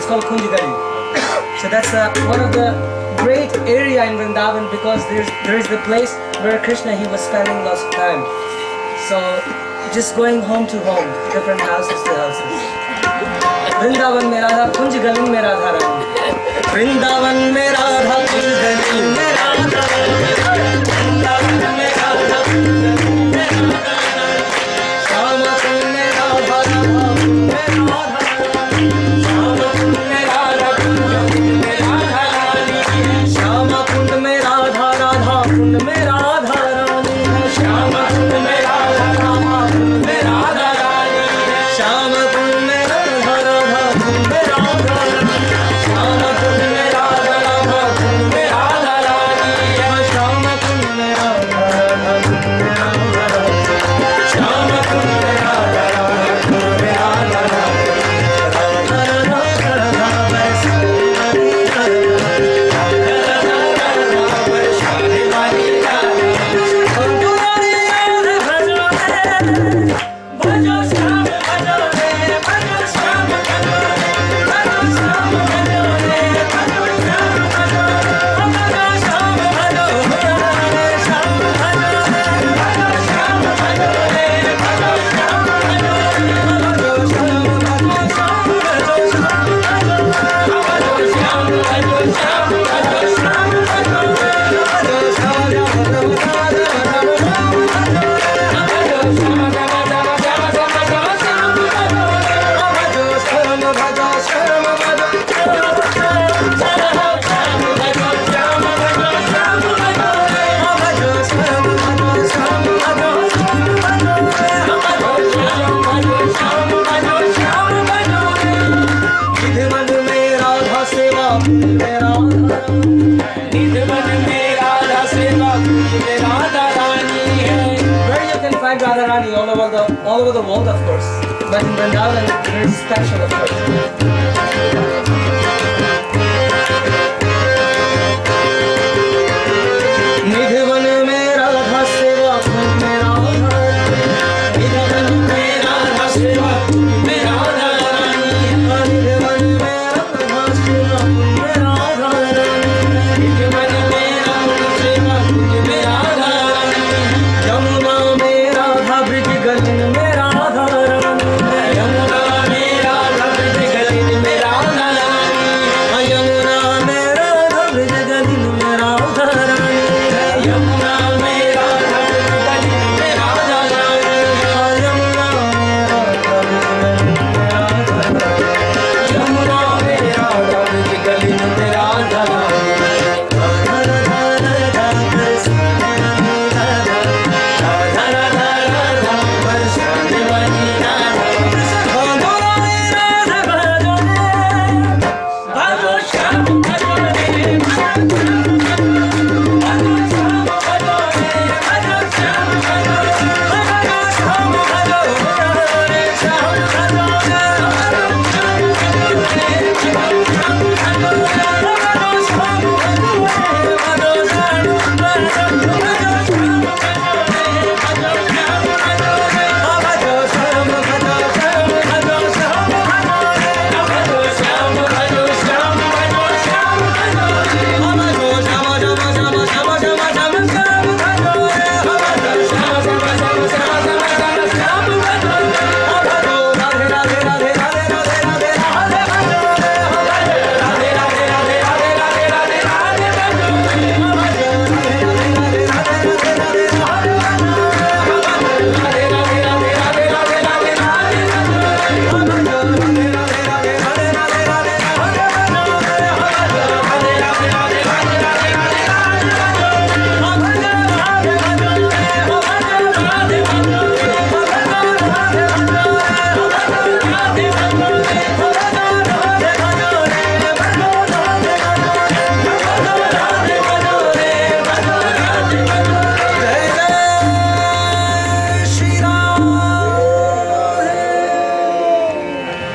called Kunj Gali. So that's one of the great area in Vrindavan, because there is the place where Krishna, he was spending lots of time. So just going home to home, different houses to houses. Vrindavan mein Radha, Kunj Gali mein Radha Rani. Vrindavan mein Radha, Kunj Gali mein Radha Rani. Vrindavan mein Radha, Kunj Gali mein Radha Rani. Shama Kund mein Radha, Radha Kund mein Radha Rani. Shama Kund mein Radha, Kund mein Radha Rani. Shama Kund mein Radha, Radha Kund mein Radha Rani. Shama Kund mein Radha, Radha Kund mein Radha Rani. Shama Kund mein Radha, Radha Kund mein Radha Rani. Shama Kund mein Radha, Radha Kund mein Radha Rani. Shama Kund mein Radha, Radha Kund mein Radha Rani. Shama Kund mein Radha, Radha Kund mein Radha Rani. All over the world, of course, but in Vrindavan, it is special, of course.